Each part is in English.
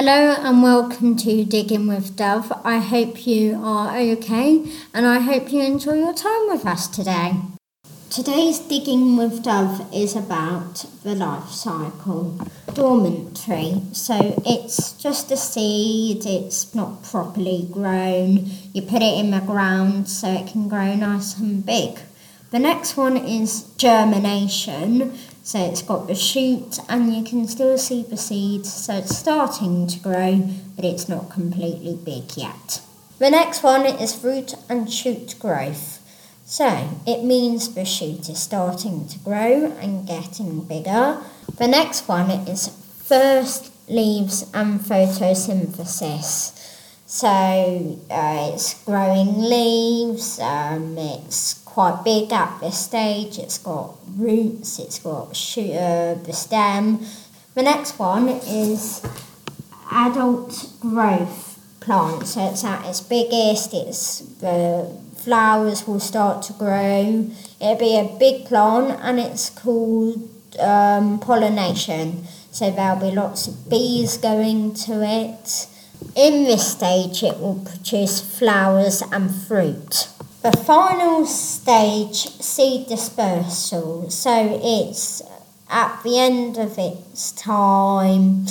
Hello and welcome to Digging with Dove. I hope you are okay and I hope you enjoy your time with us today. Today's Digging with Dove is about the life cycle, dormitory. So it's just a seed, it's not properly grown. You put it in the ground so it can grow nice and big. The next one is germination. So it's got the shoot and you can still see the seed, so it's starting to grow, but it's not completely big yet. The next one is root and shoot growth. So it means the shoot is starting to grow and getting bigger. The next one is first leaves and photosynthesis. So it's growing leaves, it's quite big at this stage, it's got roots, it's got the stem. The next one is adult growth plant, so it's at its biggest, the flowers will start to grow, it'll be a big plant and it's called pollination, so there'll be lots of bees going to it. In this stage it will produce flowers and fruit. The final stage, seed dispersal, so it's at the end of its time,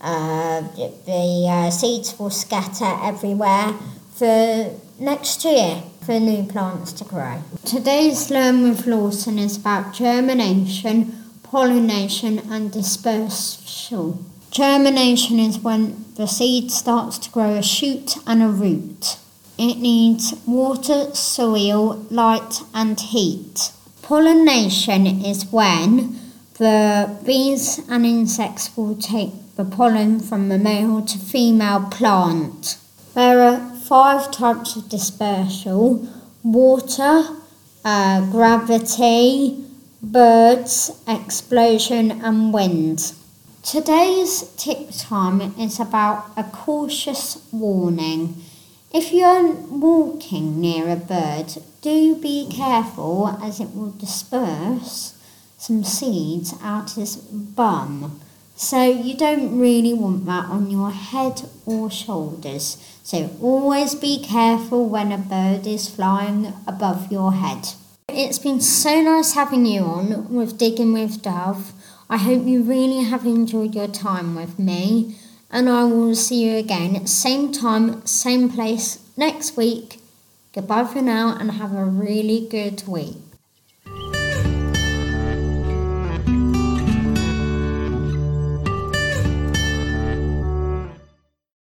the seeds will scatter everywhere for next year for new plants to grow. Today's Learn with Lawson is about germination, pollination and dispersal. Germination is when the seed starts to grow a shoot and a root. It needs water, soil, light and heat. Pollination is when the bees and insects will take the pollen from the male to female plant. There are 5 types of dispersal: water, gravity, birds, explosion and wind. Today's tip time is about a cautious warning. If you're walking near a bird, do be careful as it will disperse some seeds out his bum. So you don't really want that on your head or shoulders. So always be careful when a bird is flying above your head. It's been so nice having you on with Digging with Dove. I hope you really have enjoyed your time with me. And I will see you again, same time, same place, next week. Goodbye for now and have a really good week.